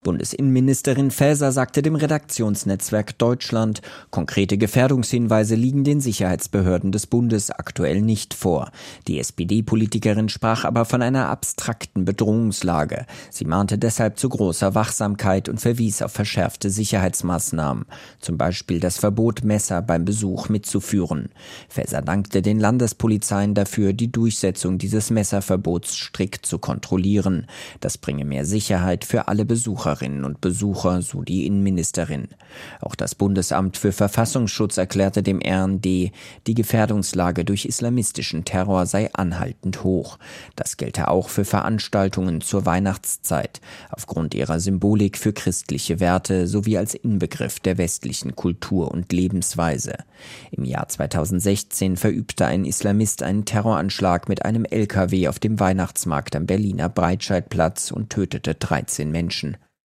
Bundesinnenministerin Faeser sagte dem Redaktionsnetzwerk Deutschland, konkrete Gefährdungshinweise liegen den Sicherheitsbehörden des Bundes aktuell nicht vor. Die SPD-Politikerin sprach aber von einer abstrakten Bedrohungslage. Sie mahnte deshalb zu großer Wachsamkeit und verwies auf verschärfte Sicherheitsmaßnahmen, zum Beispiel das Verbot, Messer beim Besuch mitzuführen. Faeser dankte den Landespolizeien dafür, die Durchsetzung dieses Messerverbots strikt zu kontrollieren. Das bringe mehr Sicherheit für alle Besucherinnen und Besucher, so die Innenministerin. Auch das Bundesamt für Verfassungsschutz erklärte dem RND, die Gefährdungslage durch islamistischen Terror sei anhaltend hoch. Das gelte auch für Veranstaltungen zur Weihnachtszeit, aufgrund ihrer Symbolik für christliche Werte sowie als Inbegriff der westlichen Kultur und Lebensweise. Im Jahr 2016 verübte ein Islamist einen Terroranschlag mit einem LKW auf dem Weihnachtsmarkt am Berliner Breitscheidplatz und tötete 13 Menschen.